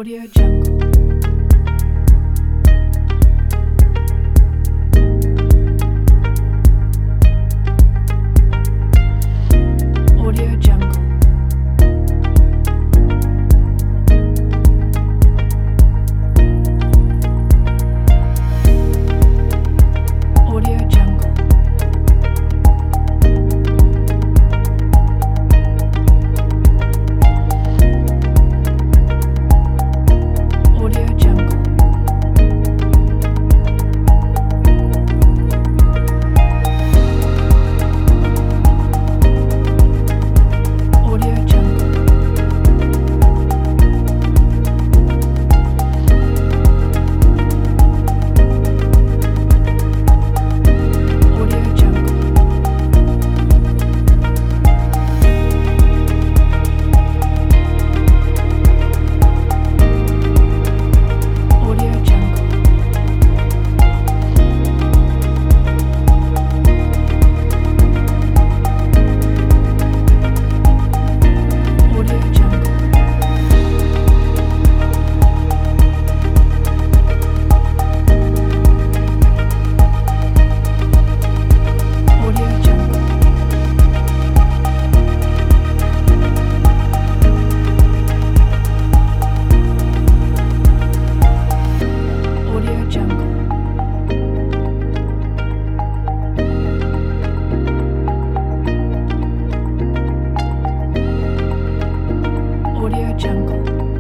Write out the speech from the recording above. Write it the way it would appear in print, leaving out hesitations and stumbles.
Audio Jungle. Audio Jungle. Audio Jungle. Audio Jungle. Audio Jungle. Audio Jungle. Audio Jungle. Audio Jungle. Audio Jungle. Audio Jungle. Audio Jungle.